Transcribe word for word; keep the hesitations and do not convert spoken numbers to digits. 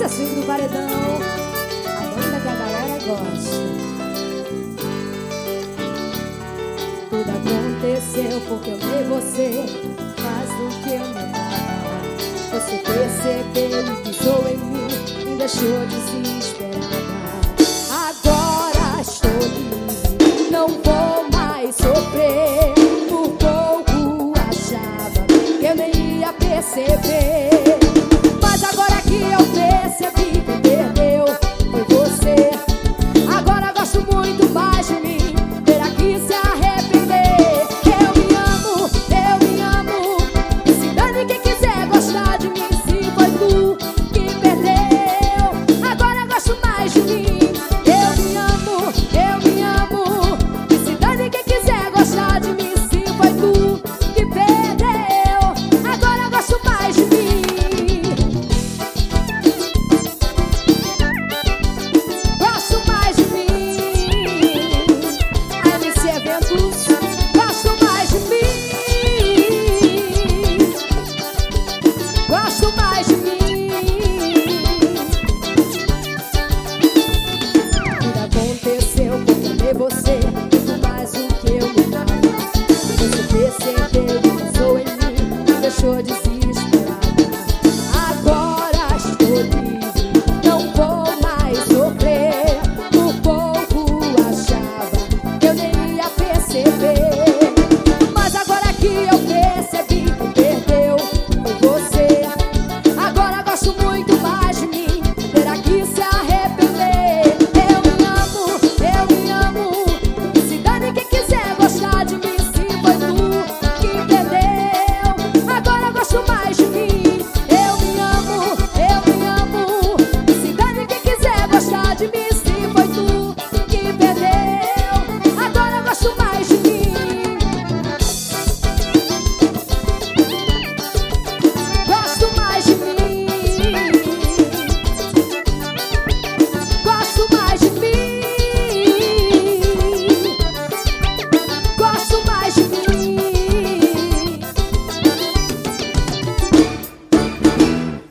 banda swing do Paredão, a banda que a galera gosta. Tudo aconteceu porque eu amei você mais do que eu me amava. Você percebeu e pisou em mim, me deixou desesperada. Agora estou livre, não vou mais sofrer. Por pouco achava que eu nem ia perceber.